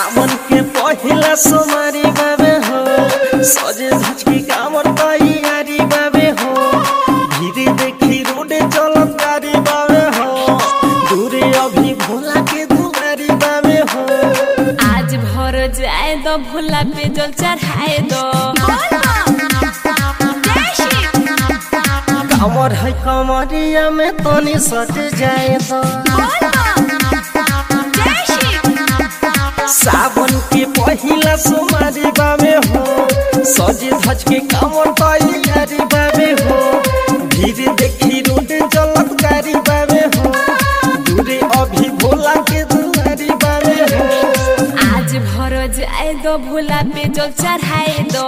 सावन के पहिला सोमवारी बाबे हो सजे धज के कामर तैयारी बाबे हो धीरे देखी रोडे चलत गाड़ी बाबे हो दूरे अभी भोला के दुआरी बाबे हो आज भर जाए दो भोला पे जल चढ़ाए दो कामर है कमरिया में तनी सट जाए दो सावन के पहिला सोमवारी बाबे हो सजे धज के कामर तैयारी बाबे हो धीरे देखी रोडे चलत गाड़ी बाबे हो दूरे अभी भोला के दुआरी बाबे हो आज भर जाए दो भोला पे जल चढ़ाए दो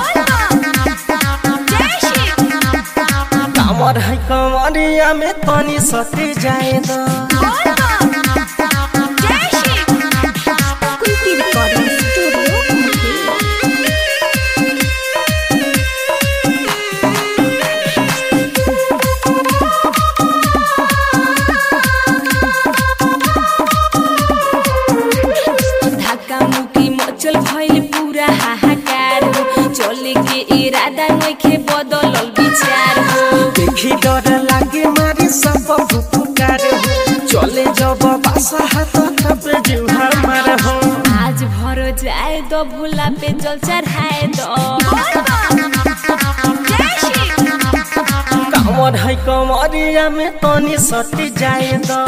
कामर है कमरिया में तनी सट जाए दो चल भइल पूरा हाहाकार हो चले के इरादा नइखे बदलल विचार हो देखी डर लागे मारी सब फुफुकार हो चले जब बासा हाथ तब जीवा मार हो आज भर जाए दो भोला पे जल चढ़ाए दो कामर है कमरिया में तनी सट जाए दो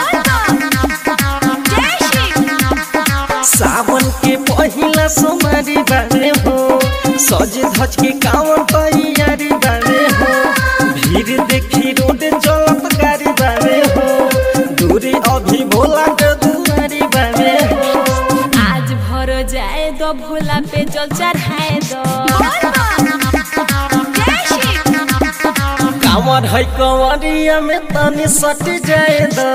सावन के पहिला सोमवारी बाबे हो सजे धज के कामर तैयारी बाबे हो भीड़ देखी रोडे चलत गाड़ी बाबे हो दूरे अभी भोला के दुआरी बाबे हो आज भर जाए दो भोला पे जल चढ़ाए दो कामर है कमरिया में तनी सट जाए दो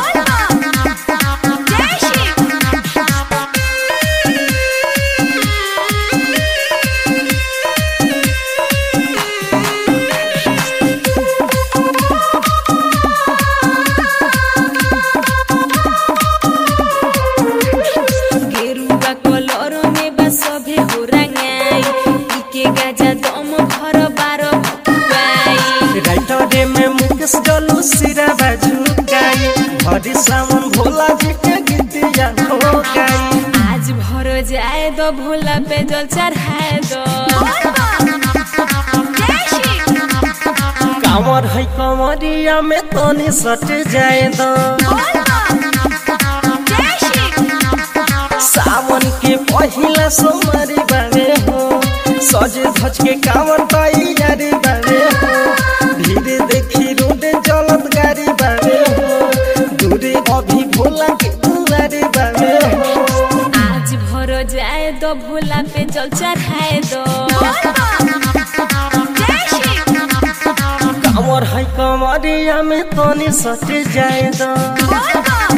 जलू सिरा बाजू गाई भरी सावन भोला जी के गीतिया हो गाई आज भर जाए दो भोला पे जल चढ़ाए दो कामर है कमरिया में तनी सट जाए दो सावन के पहिला सोमवारी बाबे हो सजे धज के कामर तैयारी बाबे हो धीरे देखी रोडे चलत गाड़ी बाबे हो दूरे अभी भोला के दुआरी बाबे हो आज भर जाए दो भोला पे जल चढ़ाए दो कामर है कमरिया में तनी सट जाए दो।